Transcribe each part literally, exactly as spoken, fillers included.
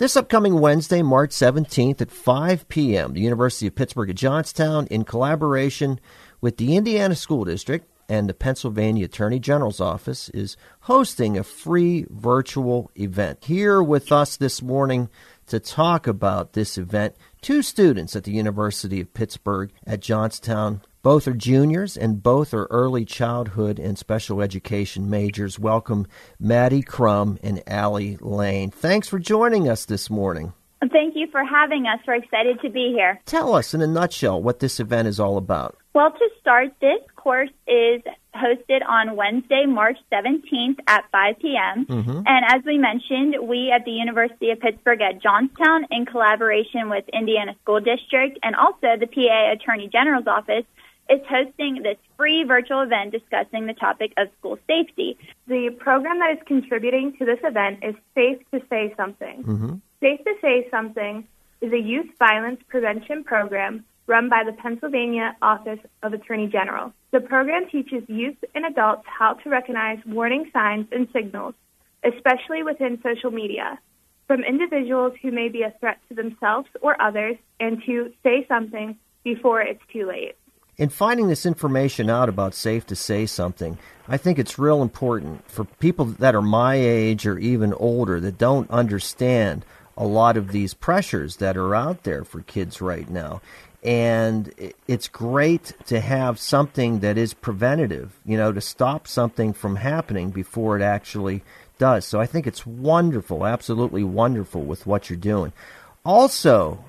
This upcoming Wednesday, March seventeenth at five p.m., the University of Pittsburgh at Johnstown, in collaboration with the Indiana School District and the Pennsylvania Attorney General's Office, is hosting a free virtual event. Here with us this morning to talk about this event, two students at the University of Pittsburgh at Johnstown. Both are juniors, and both are early childhood and special education majors. Welcome, Maddie Crum and Allie Lane. Thanks for joining us this morning. Thank you for having us. We're excited to be here. Tell us in a nutshell what this event is all about. Well, to start, this course is hosted on Wednesday, March seventeenth at five p.m. Mm-hmm. And as we mentioned, we at the University of Pittsburgh at Johnstown, in collaboration with Indiana School District and also the P A Attorney General's Office, is hosting this free virtual event discussing the topic of school safety. The program that is contributing to this event is Safe to Say Something. Mm-hmm. Safe to Say Something is a youth violence prevention program run by the Pennsylvania Office of Attorney General. The program teaches youth and adults how to recognize warning signs and signals, especially within social media, from individuals who may be a threat to themselves or others, and to say something before it's too late. In finding this information out about Safe to Say Something, I think it's real important for people that are my age or even older that don't understand a lot of these pressures that are out there for kids right now. And it's great to have something that is preventative, you know, to stop something from happening before it actually does. So I think it's wonderful, absolutely wonderful with what you're doing. Also,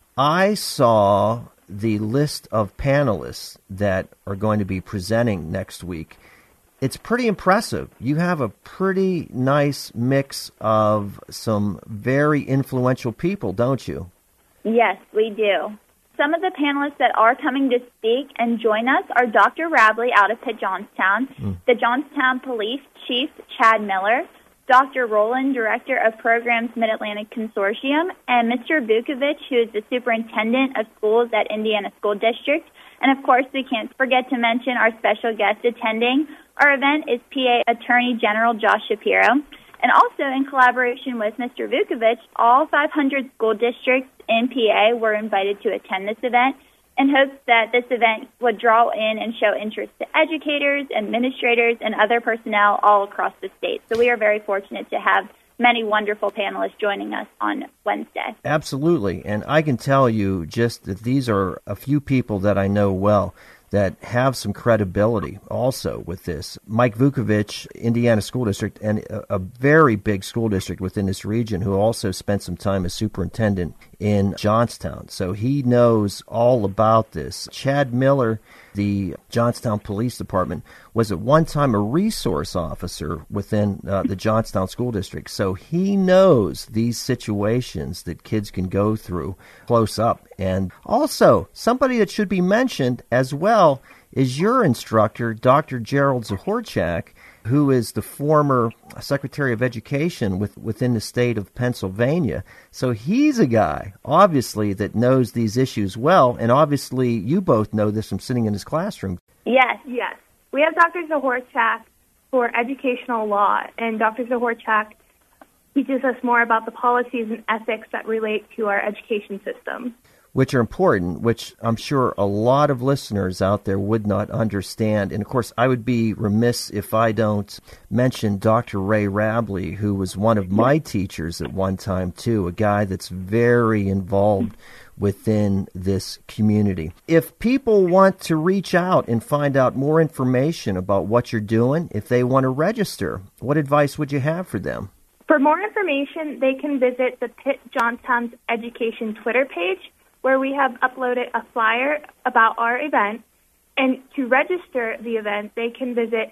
I saw the list of panelists that are going to be presenting next week. It's pretty impressive. You have a pretty nice mix of some very influential people, don't you? Yes, we do. Some of the panelists that are coming to speak and join us are Doctor Rabley out of Pitt Johnstown, mm. the Johnstown Police Chief Chad Miller, Doctor Rowland, Director of Programs Mid-Atlantic Consortium, and Mister Vukovich, who is the Superintendent of Schools at Indiana School District. And, of course, we can't forget to mention our special guest attending. Our event is P A Attorney General Josh Shapiro. And also, in collaboration with Mister Vukovich, all five hundred school districts in P A were invited to attend this event, in hopes that this event would draw in and show interest to educators, administrators, and other personnel all across the state. So we are very fortunate to have many wonderful panelists joining us on Wednesday. Absolutely. And I can tell you just that these are a few people that I know well that have some credibility also with this. Mike Vukovich, Indiana School District, and a, a very big school district within this region, who also spent some time as superintendent in Johnstown. So he knows all about this. Chad Miller, the Johnstown Police Department, was at one time a resource officer within uh, the Johnstown School District. So he knows these situations that kids can go through close up. And also, somebody that should be mentioned as well is your instructor, Doctor Gerald Zahorchak, who is the former Secretary of Education with, within the state of Pennsylvania. So he's a guy, obviously, that knows these issues well, and obviously you both know this from sitting in his classroom. Yes. Yes. We have Doctor Zahorchak for educational law, and Doctor Zahorchak teaches us more about the policies and ethics that relate to our education system, which are important, which I'm sure a lot of listeners out there would not understand. And, of course, I would be remiss if I don't mention Doctor Ray Rabley, who was one of my teachers at one time, too, a guy that's very involved within this community. If people want to reach out and find out more information about what you're doing, if they want to register, what advice would you have for them? For more information, they can visit the Pitt Johnstown's Education Twitter page, where we have uploaded a flyer about our event. And to register the event, they can visit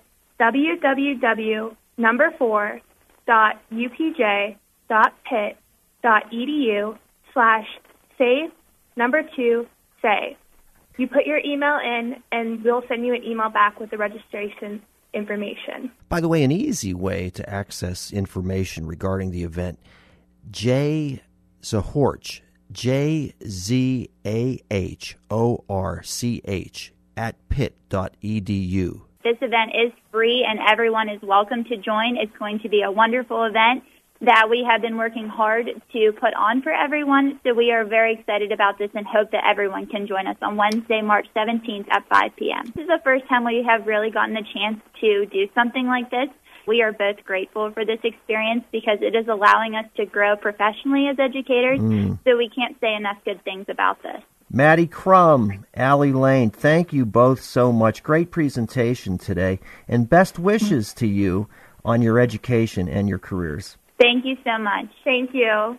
www number four dot upj dot pitt dot edu slash save number two say. You put your email in, and we'll send you an email back with the registration information. By the way, an easy way to access information regarding the event, Jay Zahorch, J Z A H O R C H, at pitt dot e d u. This event is free, and everyone is welcome to join. It's going to be a wonderful event. that we have been working hard to put on for everyone. So we are very excited about this and hope that everyone can join us on Wednesday, March seventeenth at five p.m. This is the first time we have really gotten the chance to do something like this. We are both grateful for this experience because it is allowing us to grow professionally as educators, mm. so we can't say enough good things about this. Maddie Crum, Allie Lane, thank you both so much. Great presentation today, and best wishes to you on your education and your careers. Thank you so much. Thank you.